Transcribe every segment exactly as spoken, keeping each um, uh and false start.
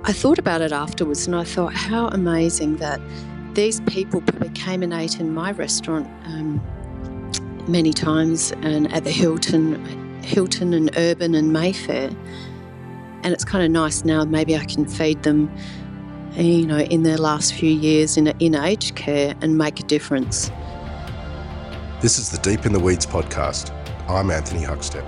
I thought about it afterwards and I thought how amazing that these people probably came and ate in my restaurant um, many times and at the Hilton, Hilton and Urban and Mayfair. And it's kind of nice now, maybe I can feed them, you know, in their last few years in, in aged care and make a difference. This is the Deep in the Weeds podcast. I'm Anthony Huckstep.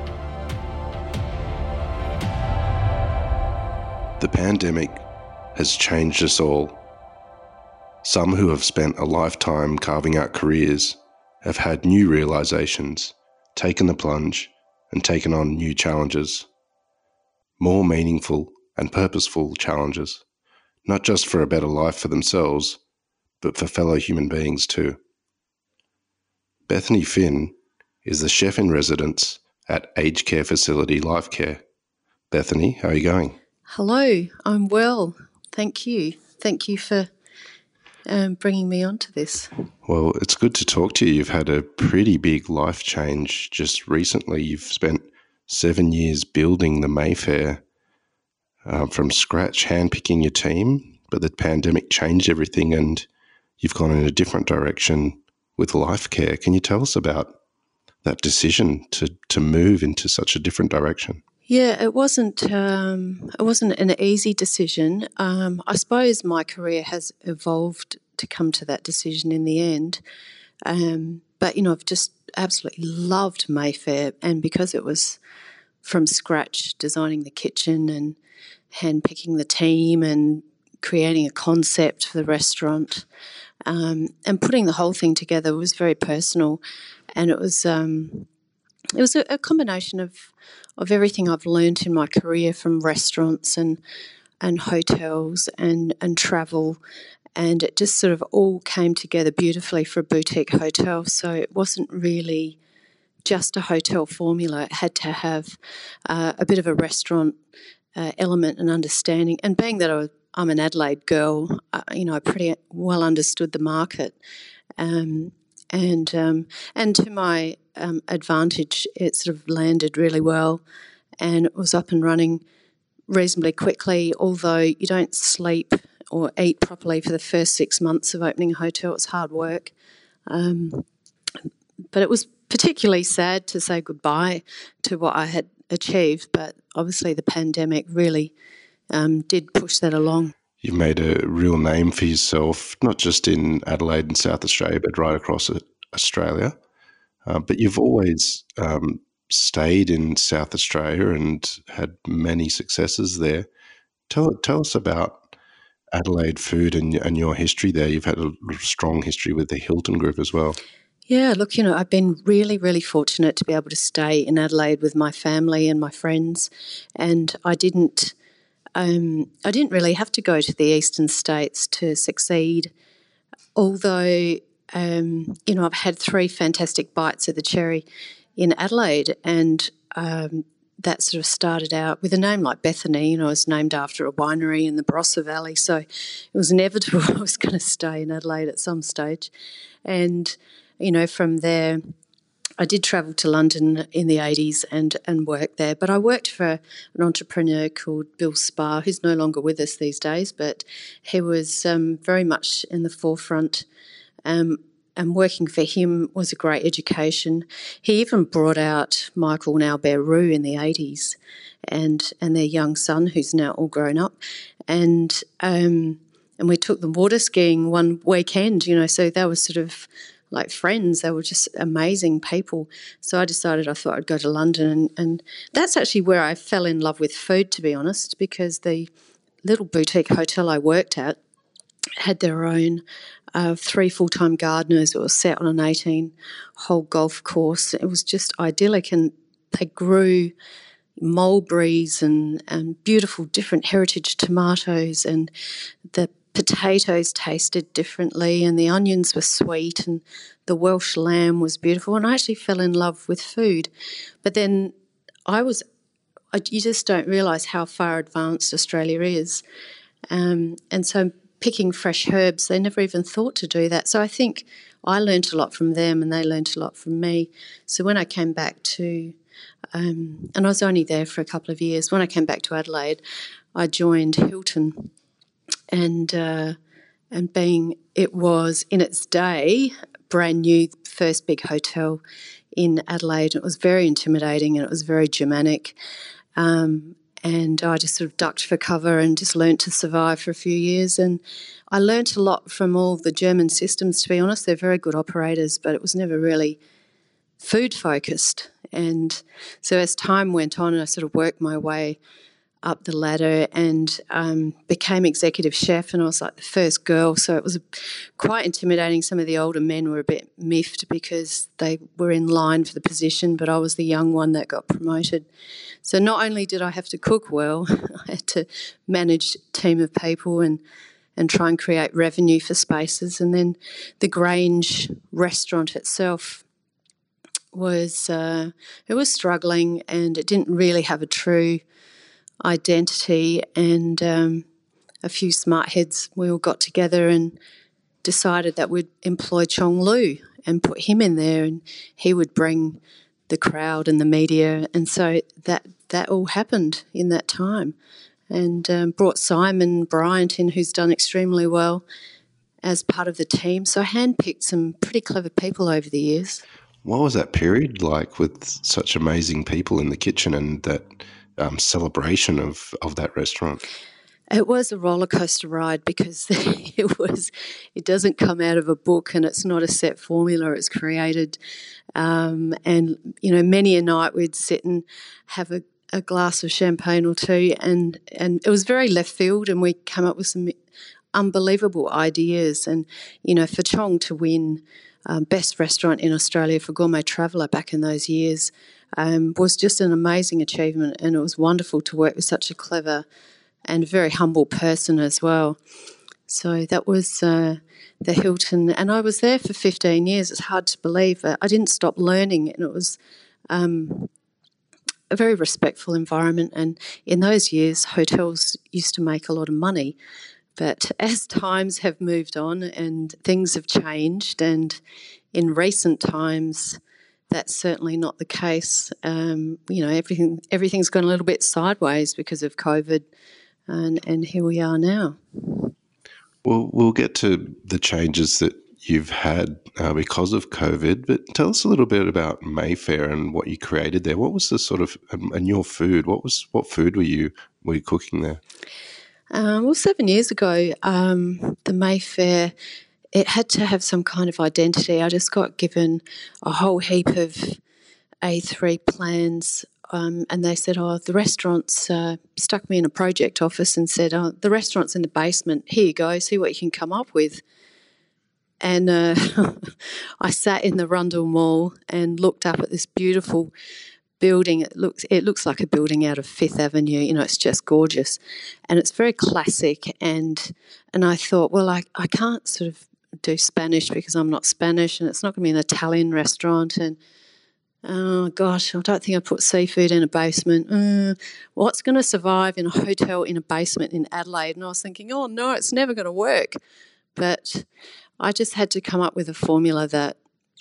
The pandemic has changed us all. Some who have spent a lifetime carving out careers have had new realizations, taken the plunge, and taken on new challenges. More meaningful and purposeful challenges, not just for a better life for themselves, but for fellow human beings too. Bethany Finn is the chef in residence at aged care facility Lifecare. Bethany, how are you going? Hello, I'm well. Thank you. Thank you for um, bringing me onto this. Well, it's good to talk to you. You've had a pretty big life change just recently. You've spent seven years building the Mayfair uh, from scratch, handpicking your team, but the pandemic changed everything and you've gone in a different direction with Lifecare. Can you tell us about that decision to, to move into such a different direction? Yeah, it wasn't. Um, it wasn't an easy decision. Um, I suppose my career has evolved to come to that decision in the end. Um, but you know, I've just absolutely loved Mayfair, and because it was from scratch, designing the kitchen and handpicking the team and creating a concept for the restaurant, um, and putting the whole thing together was very personal, and it was. Um, It was a, a combination of, of everything I've learned in my career, from restaurants and and hotels and, and travel, and it just sort of all came together beautifully for a boutique hotel. So it wasn't really just a hotel formula. It had to have uh, a bit of a restaurant uh, element and understanding. And being that I was, I'm an Adelaide girl, uh, you know, I pretty well understood the market. Um, and um, and to my um, advantage, it sort of landed really well, and it was up and running reasonably quickly. Although you don't sleep or eat properly for the first six months of opening a hotel, it's hard work. Um, but it was particularly sad to say goodbye to what I had achieved. But obviously, the pandemic really um, did push that along. You've made a real name for yourself, not just in Adelaide and South Australia, but right across Australia. Uh, but you've always um, stayed in South Australia and had many successes there. Tell tell us about Adelaide food and, and your history there. You've had a strong history with the Hilton Group as well. Yeah, look, you know, I've been really, really fortunate to be able to stay in Adelaide with my family and my friends, and I didn't... Um, I didn't really have to go to the eastern states to succeed, although, um, you know, I've had three fantastic bites of the cherry in Adelaide, and um, that sort of started out with a name like Bethany. You know, it was named after a winery in the Barossa Valley, so it was inevitable I was going to stay in Adelaide at some stage. And, you know, from there, I did travel to London in the eighties and, and work there, but I worked for an entrepreneur called Bill Sparr, who's no longer with us these days, but he was um, very much in the forefront, um, and working for him was a great education. He even brought out Michael and Albert Roux in the eighties and, and their young son, who's now all grown up, and um, and we took them water skiing one weekend, you know, so that was sort of like friends. They were just amazing people. So I decided I thought I'd go to London, and, and that's actually where I fell in love with food, to be honest, because the little boutique hotel I worked at had their own uh, three full-time gardeners. It was set on an eighteen-hole golf course. It was just idyllic, and they grew mulberries and, and beautiful different heritage tomatoes, and the potatoes tasted differently and the onions were sweet and the Welsh lamb was beautiful, and I actually fell in love with food. But then I was, I, you just don't realise how far advanced Australia is. Um, and so picking fresh herbs, they never even thought to do that. So I think I learnt a lot from them and they learnt a lot from me. So when I came back to, um, and I was only there for a couple of years, when I came back to Adelaide, I joined Hilton, and uh, and being it was in its day brand new, first big hotel in Adelaide. It was very intimidating and it was very Germanic. Um, and I just sort of ducked for cover and just learnt to survive for a few years. And I learnt a lot from all the German systems, to be honest. They're very good operators, but it was never really food focused. And so as time went on, I sort of worked my way up the ladder and um, became executive chef, and I was like the first girl, so it was quite intimidating. Some of the older men were a bit miffed because they were in line for the position, but I was the young one that got promoted. So not only did I have to cook well, I had to manage a team of people and and try and create revenue for spaces. And then the Grange restaurant itself was uh, it was struggling, and it didn't really have a true identity, and um, a few smart heads, we all got together and decided that we'd employ Chong Lu and put him in there, and he would bring the crowd and the media, and so that that all happened in that time, and um, brought Simon Bryant in, who's done extremely well as part of the team. So I handpicked some pretty clever people over the years. What was that period like with such amazing people in the kitchen and that Um, celebration of, of that restaurant? It was a roller coaster ride because it was. It doesn't come out of a book, and it's not a set formula. It's created, um, and you know, many a night we'd sit and have a, a glass of champagne or two, and and it was very left field, and we come up with some unbelievable ideas. And you know, for Chong to win um, best restaurant in Australia for Gourmet Traveller back in those years. Um, was just an amazing achievement, and it was wonderful to work with such a clever and very humble person as well. So that was uh, the Hilton, and I was there for fifteen years. It's hard to believe. I didn't stop learning, and it was um, a very respectful environment. And in those years, hotels used to make a lot of money. But as times have moved on and things have changed, and in recent times, that's certainly not the case. Um, you know, everything everything's gone a little bit sideways because of COVID, and, and here we are now. Well, we'll get to the changes that you've had uh, because of COVID, but tell us a little bit about Mayfair and what you created there. What was the sort of um, and your food? What was what food were you were you cooking there? Um, well, seven years ago, um, the Mayfair, it had to have some kind of identity. I just got given a whole heap of A three plans, um, and they said, oh, the restaurant's, uh, stuck me in a project office and said, oh, the restaurant's in the basement. Here you go, see what you can come up with. And uh, I sat in the Rundle Mall and looked up at this beautiful building. It looks it looks like a building out of Fifth Avenue. You know, it's just gorgeous, and it's very classic. And and I thought, well, I, I can't sort of do Spanish because I'm not Spanish, and it's not going to be an Italian restaurant. And oh gosh, I don't think I put seafood in a basement. Uh, what's going to survive in a hotel in a basement in Adelaide? And I was thinking, oh no, it's never going to work. But I just had to come up with a formula that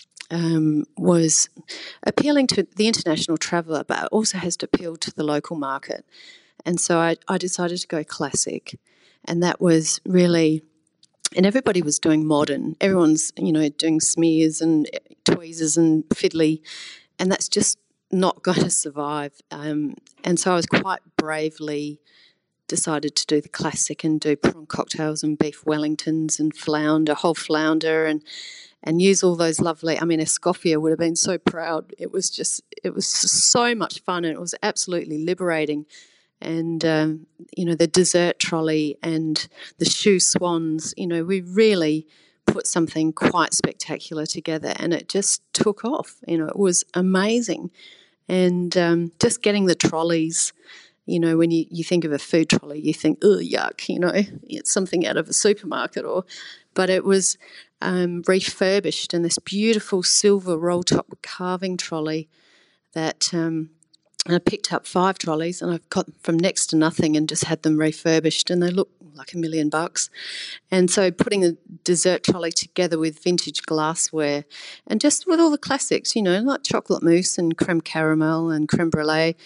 um, was appealing to the international traveller, but also has to appeal to the local market. And so I, I decided to go classic, and that was really, and everybody was doing modern. Everyone's, you know, doing smears and tweezers and fiddly, and that's just not going to survive. Um, and so I was quite bravely decided to do the classic and do prawn cocktails and beef Wellingtons and flounder, whole flounder, and and use all those lovely, I mean, Escoffier would have been so proud. It was just, it was so much fun, and it was absolutely liberating. And, um, you know, the dessert trolley and the shoe swans, you know, we really put something quite spectacular together, and it just took off. You know, it was amazing. And um, just getting the trolleys, you know, when you, you think of a food trolley, you think, oh, yuck, you know, it's something out of a supermarket. Or, but it was um, refurbished, and this beautiful silver roll-top carving trolley that um, and I picked up five trolleys, and I've got them from next to nothing and just had them refurbished, and they look like a million bucks. And so putting a dessert trolley together with vintage glassware and just with all the classics, you know, like chocolate mousse and creme caramel and creme brulee,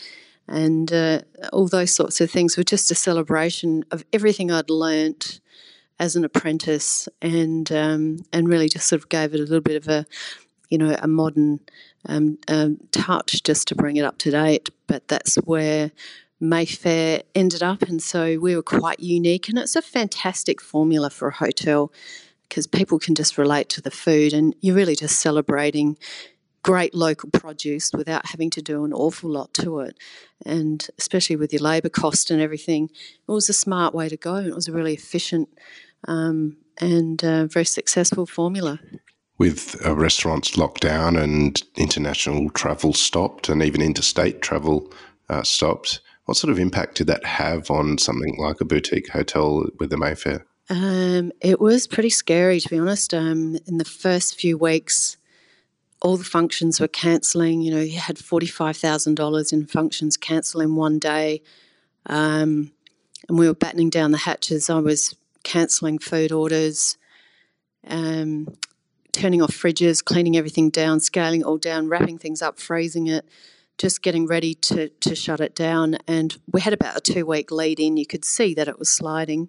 and uh, all those sorts of things were just a celebration of everything I'd learnt as an apprentice, and um, and really just sort of gave it a little bit of a, you know, a modern um, um, touch just to bring it up to date. But that's where Mayfair ended up, and so we were quite unique, and it's a fantastic formula for a hotel because people can just relate to the food, and you're really just celebrating great local produce without having to do an awful lot to it. And especially with your labour cost and everything, it was a smart way to go. It was a really efficient um, and uh, very successful formula. With uh, restaurants locked down and international travel stopped and even interstate travel uh, stopped, what sort of impact did that have on something like a boutique hotel with the Mayfair? Um, it was pretty scary, to be honest. Um, in the first few weeks, all the functions were cancelling. You know, you had forty-five thousand dollars in functions cancel in one day. Um, and we were battening down the hatches. I was cancelling food orders, um, turning off fridges, cleaning everything down, scaling it all down, wrapping things up, freezing it, just getting ready to, to shut it down. And we had about a two-week lead in. You could see that it was sliding.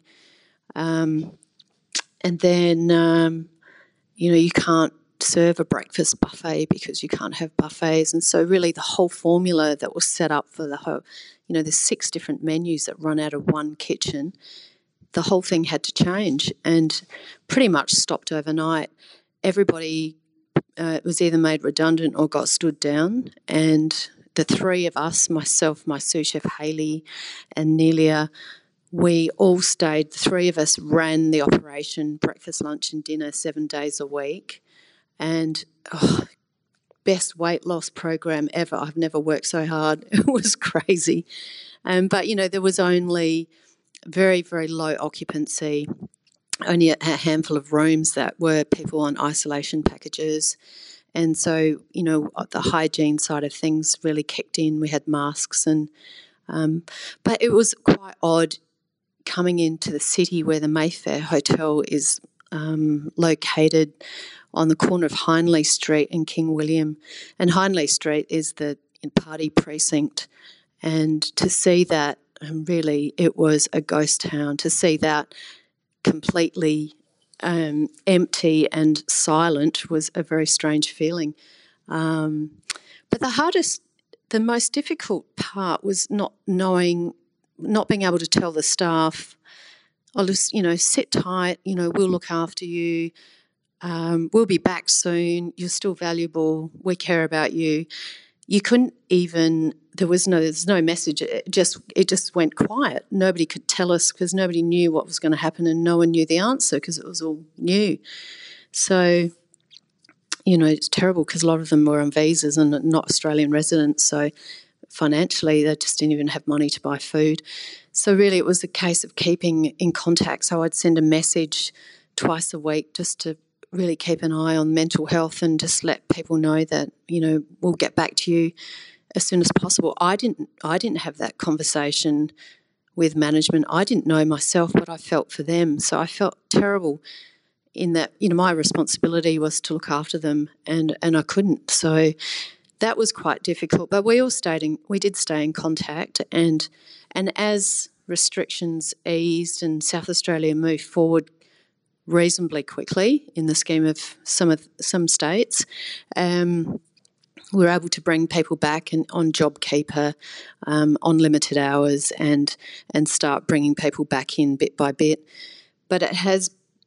Um, and then, um, you know, you can't serve a breakfast buffet because you can't have buffets. And so really the whole formula that was set up for the whole, you know, there's six different menus that run out of one kitchen. The whole thing had to change and pretty much stopped overnight. Everybody uh, was either made redundant or got stood down. And the three of us, myself, my sous chef Hayley and Nelia, we all stayed, the three of us ran the operation, breakfast, lunch and dinner, seven days a week. And oh, best weight loss program ever. I've never worked so hard. It was crazy. Um, but, you know, there was only very, very low occupancy, only a handful of rooms that were people on isolation packages. And so, you know, the hygiene side of things really kicked in. We had masks and, um, but it was quite odd coming into the city where the Mayfair Hotel is um, located on the corner of Hindley Street and King William. And Hindley Street is the party precinct. And to see that, um, really, it was a ghost town. To see that completely um, empty and silent was a very strange feeling. Um, but the hardest, the most difficult part was not knowing, not being able to tell the staff, I'll just, you know, sit tight, you know, we'll look after you. Um, we'll be back soon. You're still valuable. We care about you. You couldn't even. There was no. There's no message. It just. It just went quiet. Nobody could tell us because nobody knew what was going to happen, and no one knew the answer because it was all new. So, you know, it's terrible because a lot of them were on visas and not Australian residents. So, financially, they just didn't even have money to buy food. So, really, it was a case of keeping in contact. So, I'd send a message twice a week just to really keep an eye on mental health and just let people know that, you know, we'll get back to you as soon as possible. I didn't I didn't have that conversation with management. I didn't know myself what I felt for them. So I felt terrible in that, you know, my responsibility was to look after them and, and I couldn't. So that was quite difficult. But we all stayed in, we did stay in contact and and as restrictions eased and South Australia moved forward reasonably quickly in the scheme of some of some states, um, we were able to bring people back and on JobKeeper, um, on limited hours, and and start bringing people back in bit by bit. But it has,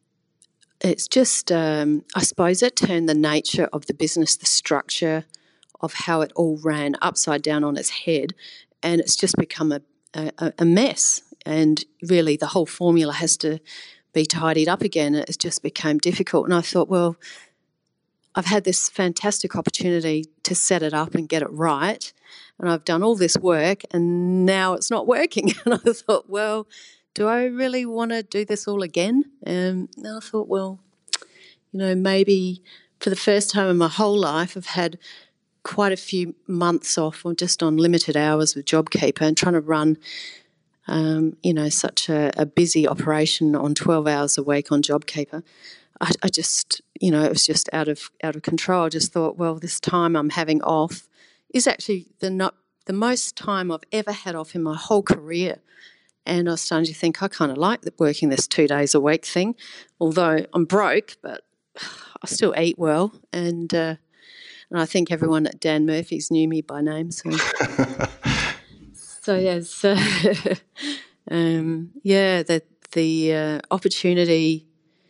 it's just, um, I suppose, it turned the nature of the business, the structure of how it all ran upside down on its head, and it's just become a a, a mess. And really, the whole formula has to be tidied up again. It just became difficult. And I thought, well, I've had this fantastic opportunity to set it up and get it right. And I've done all this work and now it's not working. And I thought, well, do I really want to do this all again? Um, and I thought, well, you know, maybe for the first time in my whole life, I've had quite a few months off or just on limited hours with JobKeeper and trying to run Um, you know, such a, a busy operation on twelve hours a week on JobKeeper. I, I just, you know, it was just out of out of control. I just thought, well, this time I'm having off is actually the not the most time I've ever had off in my whole career. And I was starting to think I kind of like working this two days a week thing, although I'm broke, but I still eat well. And uh, and I think everyone at Dan Murphy's knew me by name. So, so yes, uh, um, yeah, the the uh, opportunity,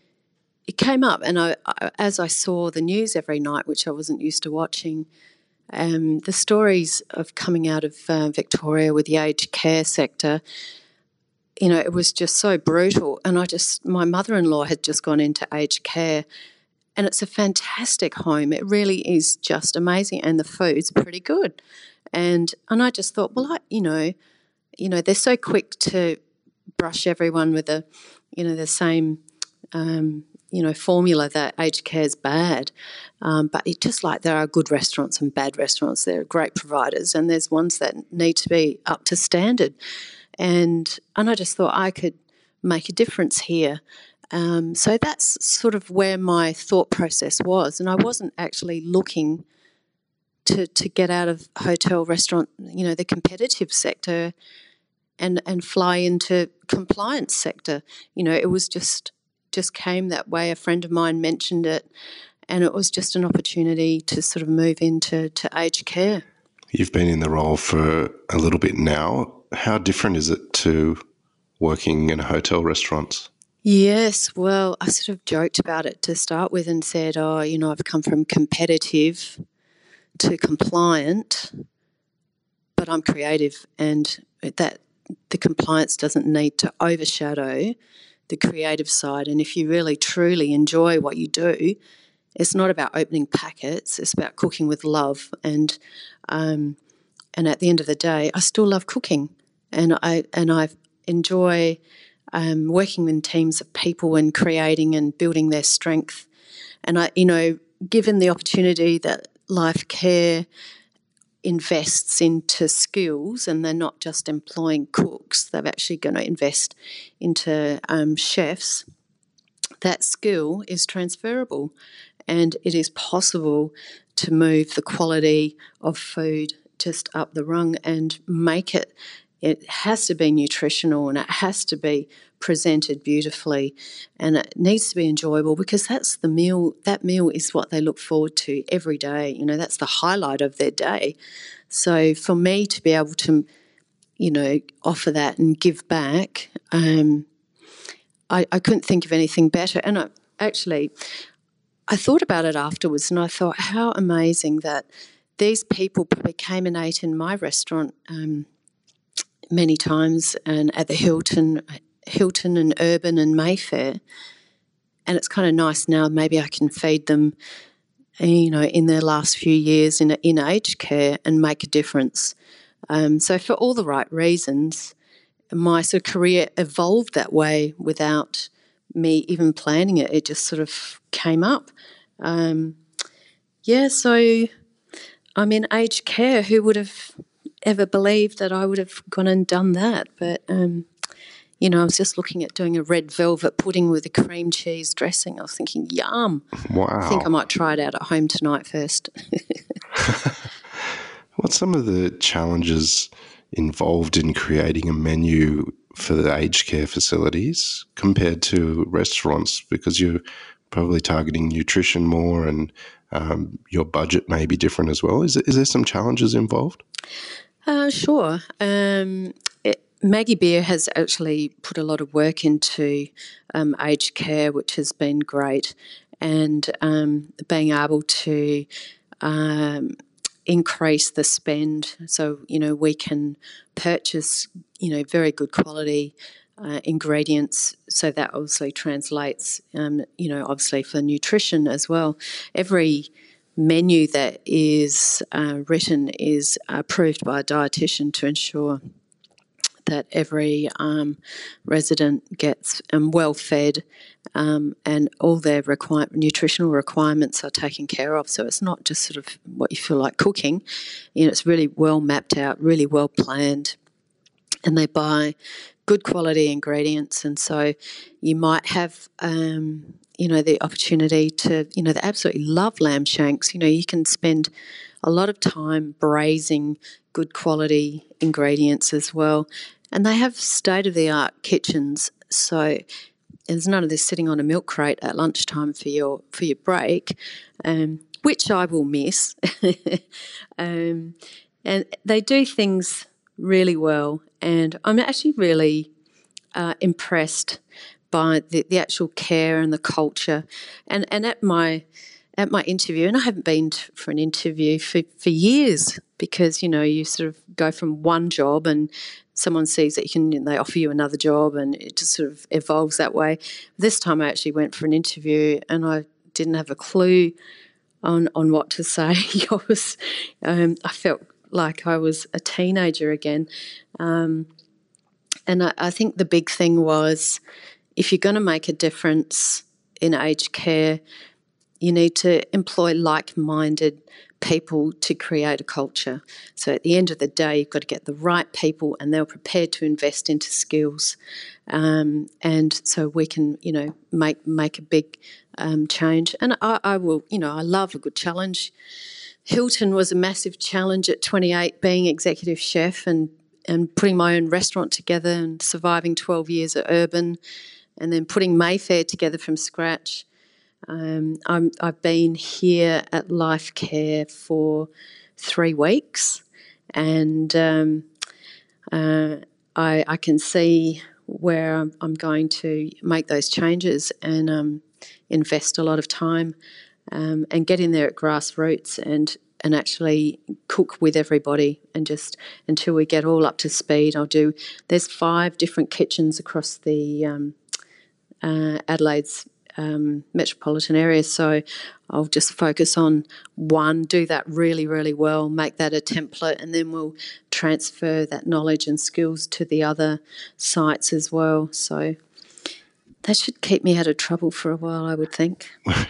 it came up, and I, I as I saw the news every night, which I wasn't used to watching. Um, the stories of coming out of uh, Victoria with the aged care sector, you know, it was just so brutal. And I just, my mother-in-law had just gone into aged care, and it's a fantastic home. It really is just amazing, and the food's pretty good. And and I just thought, well, I, you know, you know, they're so quick to brush everyone with the, you know, the same, um, you know, formula that aged care is bad. Um, but it just like there are good restaurants and bad restaurants. There are great providers, and there's ones that need to be up to standard. And and I just thought I could make a difference here. Um, so that's sort of where my thought process was. And I wasn't actually looking to to get out of hotel, restaurant, you know, the competitive sector and, and fly into compliance sector. You know, it was just just came that way. A friend of mine mentioned it, and it was just an opportunity to sort of move into to aged care. You've been in the role for a little bit now. How different is it to working in hotel restaurants? Yes, well, I sort of joked about it to start with and said, oh, you know, I've come from competitive to compliant, but I'm creative, and that the compliance doesn't need to overshadow the creative side. And if you really truly enjoy what you do, it's not about opening packets, it's about cooking with love. And um, and at the end of the day, I still love cooking, and I and I enjoy um, working in teams of people and creating and building their strength. And I, you know, given the opportunity that Life Care invests into skills, and they're not just employing cooks, they're actually going to invest into um, chefs, that skill is transferable, and it is possible to move the quality of food just up the rung and make it, it has to be nutritional, and it has to be presented beautifully, and it needs to be enjoyable, because that's the meal, that meal is what they look forward to every day. You know, that's the highlight of their day. So for me to be able to, you know, offer that and give back, um, I, I couldn't think of anything better. And I actually, I thought about it afterwards, and I thought how amazing that these people probably came and ate in my restaurant um, many times, and at the Hilton, Hilton and Urban and Mayfair. And it's kind of nice now, maybe I can feed them, you know, in their last few years in, in aged care and make a difference. Um, so for all the right reasons, my sort of career evolved that way without me even planning it. It just sort of came up. Um, yeah, so I'm in aged care. Who would have ever believed that I would have gone and done that? But, um, you know, I was just looking at doing a red velvet pudding with a cream cheese dressing. I was thinking, yum. Wow. I think I might try it out at home tonight first. What's some of the challenges involved in creating a menu for the aged care facilities compared to restaurants? Because you're probably targeting nutrition more, and um, your budget may be different as well. Is, is there some challenges involved? Uh, sure. Um, it, Maggie Beer has actually put a lot of work into um, aged care, which has been great, and um, being able to um, increase the spend, so you know we can purchase you know very good quality uh, ingredients, so that obviously translates um, you know obviously for nutrition as well. Every menu that is uh, written is approved by a dietitian to ensure that every um, resident gets um, well fed, um, and all their require- nutritional requirements are taken care of. So it's not just sort of what you feel like cooking. You know, it's really well mapped out, really well planned, and they buy good quality ingredients. And so you might have, um, you know, the opportunity to, you know, they absolutely love lamb shanks. You know, you can spend a lot of time braising good quality ingredients as well. And they have state-of-the-art kitchens, so there's none of this sitting on a milk crate at lunchtime for your for your break, um, which I will miss. um, and they do things really well, and I'm actually really uh, impressed by the, the actual care and the culture. And and at my at my interview, and I haven't been to, for an interview for, for years, because, you know, you sort of go from one job and someone sees that you can, they offer you another job, and it just sort of evolves that way. This time I actually went for an interview and I didn't have a clue on, on what to say. I was, um, I felt like I was a teenager again. Um, and I, I think the big thing was, if you're going to make a difference in aged care, you need to employ like-minded people to create a culture. So at the end of the day, you've got to get the right people, and they're prepared to invest into skills. Um, and so we can, you know, make make a big um, change. And I, I will, you know, I love a good challenge. Hilton was a massive challenge at twenty-eight, being executive chef and, and putting my own restaurant together and surviving twelve years at Urban, and then putting Mayfair together from scratch. Um, I'm, I've been here at Life Care for three weeks, and um, uh, I, I can see where I'm, I'm going to make those changes and um, invest a lot of time um, and get in there at grassroots and and actually cook with everybody, and just until we get all up to speed. I'll do. There's five different kitchens across the um, uh, Adelaide's Um, metropolitan area, so I'll just focus on one, do that really, really well, make that a template, and then we'll transfer that knowledge and skills to the other sites as well. So that should keep me out of trouble for a while, I would think.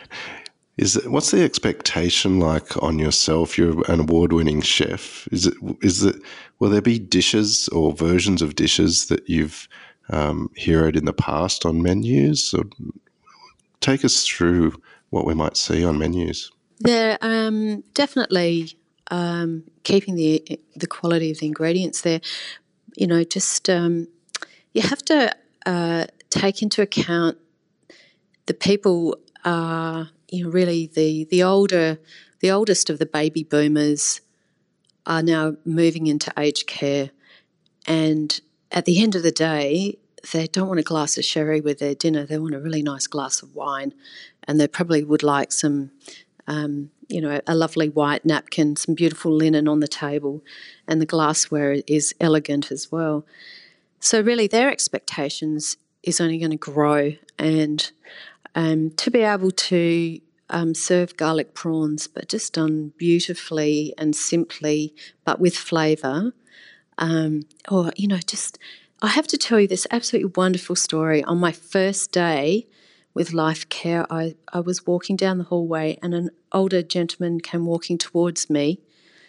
Is it, what's the expectation like on yourself? You're an award-winning chef. Is it is it will there be dishes or versions of dishes that you've um, heroed in the past on menus? Or take us through what we might see on menus. They're um, definitely um, keeping the the quality of the ingredients there. You know, just um, you have to uh, take into account the people are, you know, really the the older the oldest of the baby boomers are now moving into aged care, and at the end of the day, they don't want a glass of sherry with their dinner. They want a really nice glass of wine, and they probably would like some, um, you know, a lovely white napkin, some beautiful linen on the table, and the glassware is elegant as well. So really their expectations is only going to grow, and um, to be able to um, serve garlic prawns, but just done beautifully and simply, but with flavour, um, or, you know, just... I have to tell you this absolutely wonderful story. On my first day with Life Care, I, I was walking down the hallway and an older gentleman came walking towards me,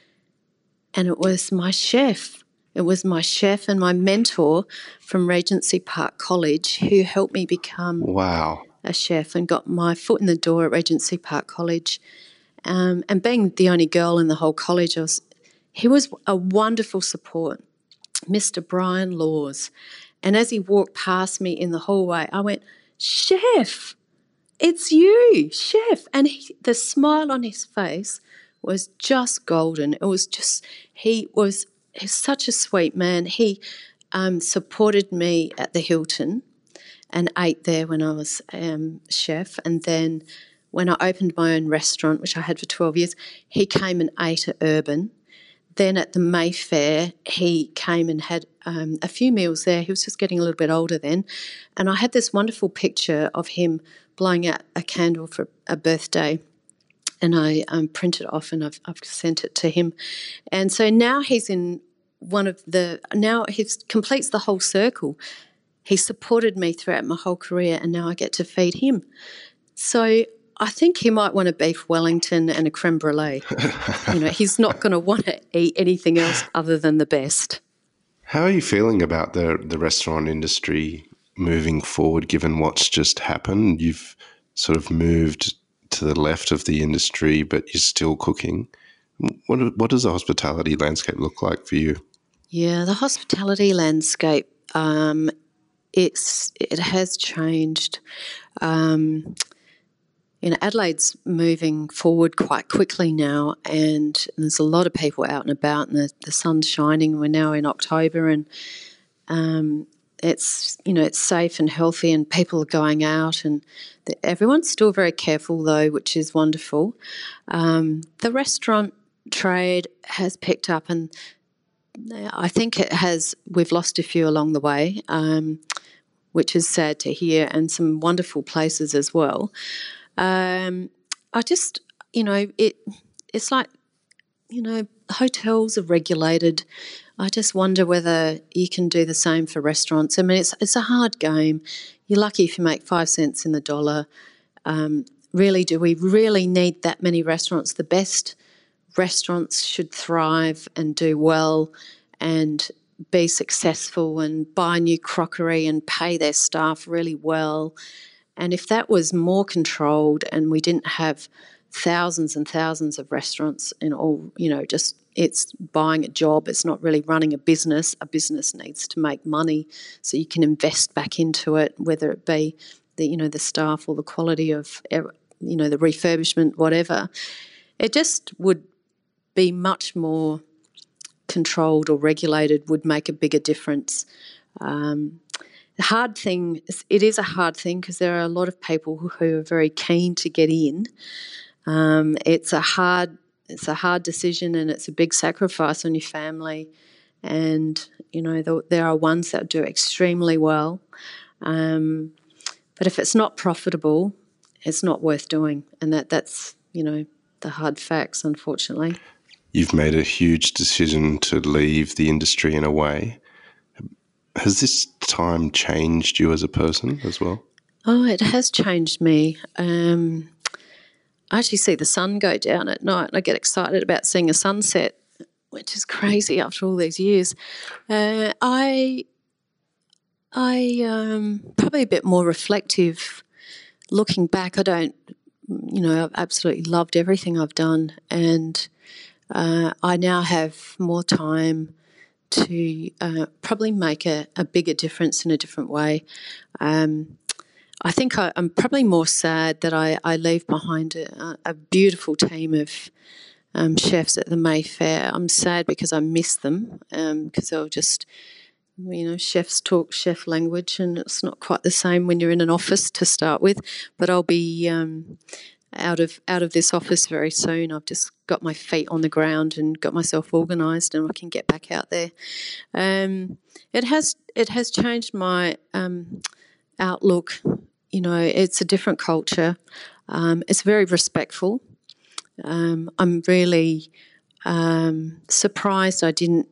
and it was my chef. It was my chef and my mentor from Regency Park College who helped me become wow. a chef and got my foot in the door at Regency Park College. Um, and being the only girl in the whole college, I was, he was a wonderful support. Mister Brian Laws. And as he walked past me in the hallway, I went, "Chef, it's you, Chef." And he, the smile on his face was just golden. It was just, he was he's such a sweet man. He um, supported me at the Hilton and ate there when I was um, chef. And then when I opened my own restaurant, which I had for twelve years, he came and ate at Urban. Then at the Mayfair, he came and had um, a few meals there. He was just getting a little bit older then. And I had this wonderful picture of him blowing out a candle for a birthday. And I um, printed it off and I've, I've sent it to him. And so now he's in one of the, now he completes the whole circle. He supported me throughout my whole career, and now I get to feed him. So I think he might want a beef Wellington and a creme brulee. You know, he's not going to want to eat anything else other than the best. How are you feeling about the the restaurant industry moving forward, given what's just happened? You've sort of moved to the left of the industry, but you're still cooking. What what does the hospitality landscape look like for you? Yeah, the hospitality landscape, um, it's it has changed. Um, you know, Adelaide's moving forward quite quickly now, and there's a lot of people out and about, and the, the sun's shining. We're now in October, and um, it's you know it's safe and healthy, and people are going out, and the, everyone's still very careful though, which is wonderful. Um, the restaurant trade has picked up, and I think it has. We've lost a few along the way, um, which is sad to hear, and some wonderful places as well. Um, I just, you know, it. It's like, you know, hotels are regulated. I just wonder whether you can do the same for restaurants. I mean, it's it's a hard game. You're lucky if you make five cents in the dollar. Um, really, do we really need that many restaurants? The best restaurants should thrive and do well and be successful and buy new crockery and pay their staff really well. And if that was more controlled and we didn't have thousands and thousands of restaurants in all, you know, just it's buying a job, it's not really running a business. A business needs to make money so you can invest back into it, whether it be the, you know, the staff or the quality of, you know, the refurbishment, whatever. It just would be much more controlled or regulated, would make a bigger difference. Um, the hard thing, it is a hard thing because there are a lot of people who, who are very keen to get in. Um, it's a hard, it's a hard decision, and it's a big sacrifice on your family. And you know, the, there are ones that do extremely well, um, but if it's not profitable, it's not worth doing, and that that's you know the hard facts, unfortunately. You've made a huge decision to leave the industry in a way. Has this time changed you as a person as well? Oh, it has changed me. Um, I actually see the sun go down at night, and I get excited about seeing a sunset, which is crazy after all these years. Uh, I, I um, probably a bit more reflective. Looking back, I don't, you know, I've absolutely loved everything I've done, and uh, I now have more time to uh, probably make a, a bigger difference in a different way. Um, I think I, I'm probably more sad that I, I leave behind a, a beautiful team of um, chefs at the Mayfair. I'm sad because I miss them because um, they'll just, you know, chefs talk chef language, and it's not quite the same when you're in an office to start with. But I'll be um, out of out of this office very soon. I've just got my feet on the ground and got myself organised, and I can get back out there. Um, it has it has changed my um, outlook. You know, it's a different culture. Um, it's very respectful. Um, I'm really um, surprised I didn't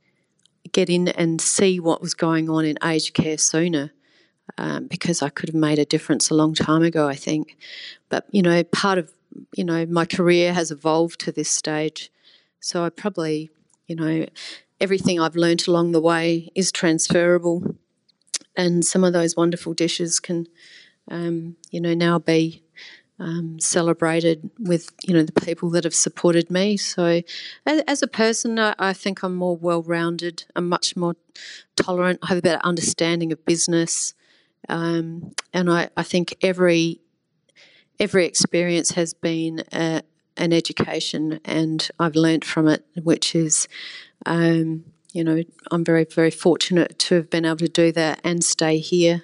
get in and see what was going on in aged care sooner, um, because I could have made a difference a long time ago, I think. But, you know, part of, you know, my career has evolved to this stage. So I probably, you know, everything I've learnt along the way is transferable, and some of those wonderful dishes can, um, you know, now be um, celebrated with, you know, the people that have supported me. So as, as a person, I, I think I'm more well-rounded. I'm much more tolerant. I have a better understanding of business. Um, and I, I think every every experience has been a, an education, and I've learnt from it, which is, um, you know, I'm very, very fortunate to have been able to do that and stay here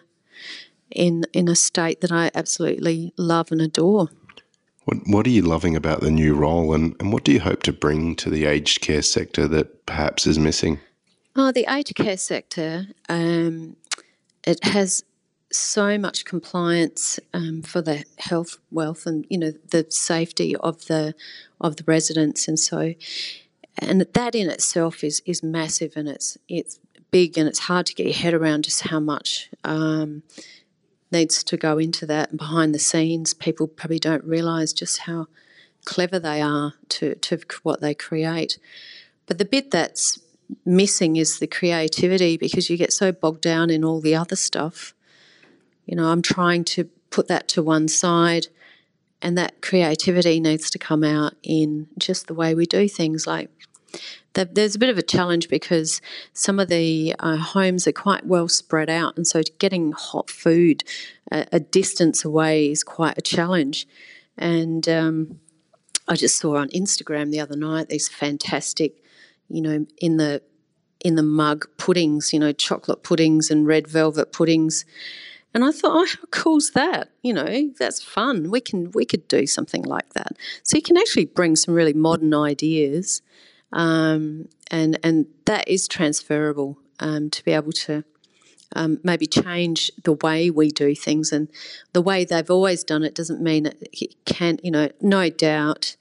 in in a state that I absolutely love and adore. What What are you loving about the new role, and, and what do you hope to bring to the aged care sector that perhaps is missing? Oh, the aged care sector, um, it has so much compliance um, for the health, wealth, and you know the safety of the of the residents, and so and that in itself is is massive, and it's it's big, and it's hard to get your head around just how much um, needs to go into that. And behind the scenes, people probably don't realise just how clever they are to to what they create. But the bit that's missing is the creativity, because you get so bogged down in all the other stuff. You know, I'm trying to put that to one side and that creativity needs to come out in just the way we do things. Like, there's a bit of a challenge because some of the uh, homes are quite well spread out, and so getting hot food a, a distance away is quite a challenge. And um, I just saw on Instagram the other night these fantastic, you know, in the in the mug puddings, you know, chocolate puddings and red velvet puddings. And I thought, oh, how cool's that? You know, that's fun. We can we could do something like that. So you can actually bring some really modern ideas. Um, and and that is transferable um, to be able to um, maybe change the way we do things. And the way they've always done it doesn't mean it can't, you know, no doubt,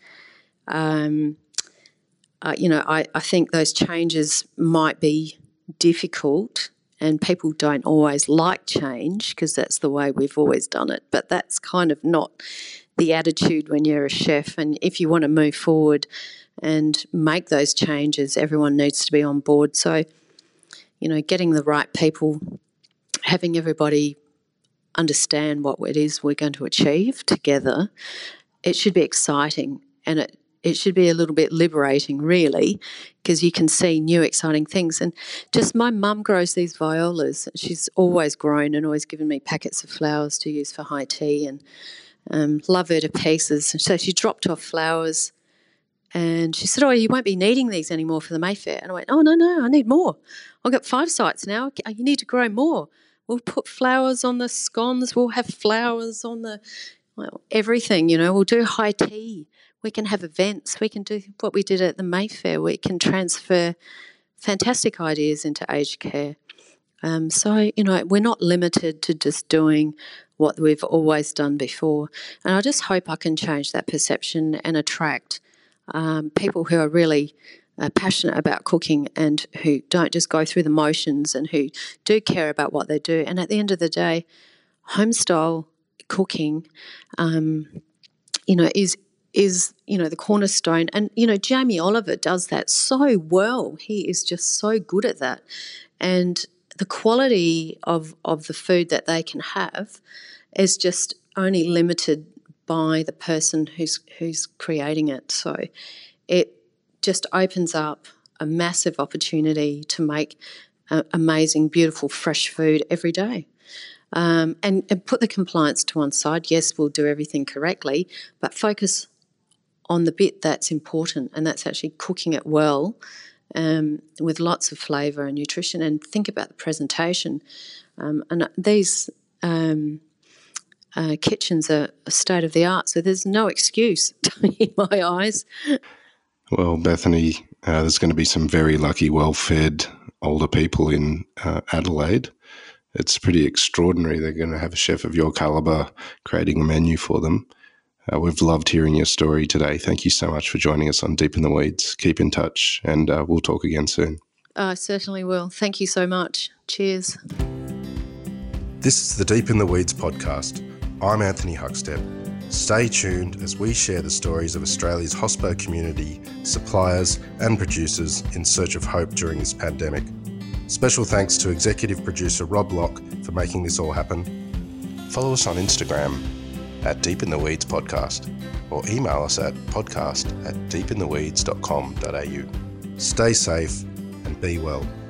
um, uh, you know, I, I think those changes might be difficult and people don't always like change because that's the way we've always done it. But that's kind of not the attitude when you're a chef. And if you want to move forward and make those changes, everyone needs to be on board. So, you know, getting the right people, having everybody understand what it is we're going to achieve together, it should be exciting, and it, it should be a little bit liberating, really, because you can see new exciting things. And just my mum grows these violas. She's always grown and always given me packets of flowers to use for high tea, and um, love her to pieces. And so she dropped off flowers. And she said, oh, you won't be needing these anymore for the Mayfair. And I went, oh, no, no, I need more. I've got five sites now. You need to grow more. We'll put flowers on the scones. We'll have flowers on the, well, everything, you know. We'll do high tea. We can have events. We can do what we did at the Mayfair. We can transfer fantastic ideas into aged care. Um, so, you know, we're not limited to just doing what we've always done before. And I just hope I can change that perception and attract Um, people who are really uh, passionate about cooking and who don't just go through the motions and who do care about what they do. And at the end of the day, homestyle cooking, um, you know, is is you know the cornerstone. And you know, Jamie Oliver does that so well. He is just so good at that, and the quality of of the food that they can have is just only limited by the person who's who's creating it. So it just opens up a massive opportunity to make uh, amazing, beautiful, fresh food every day. Um, and, and put the compliance to one side. Yes, we'll do everything correctly, but focus on the bit that's important, and that's actually cooking it well um, with lots of flavour and nutrition, and think about the presentation. Um, and these... Um, Uh, kitchens are state of the art, so there's no excuse in my eyes. Well, Bethany, uh, there's going to be some very lucky, well-fed older people in uh, Adelaide. It's pretty extraordinary. They're going to have a chef of your calibre creating a menu for them. Uh, we've loved hearing your story today. Thank you so much for joining us on Deep in the Weeds. Keep in touch, and uh, we'll talk again soon. I certainly will. Thank you so much. Cheers. This is the Deep in the Weeds podcast. I'm Anthony Huckstep. Stay tuned as we share the stories of Australia's hospo community, suppliers and producers in search of hope during this pandemic. Special thanks to executive producer Rob Locke for making this all happen. Follow us on Instagram at Deep in the Weeds Podcast, or email us at podcast at deepintheweeds dot com dot a u. Stay safe and be well.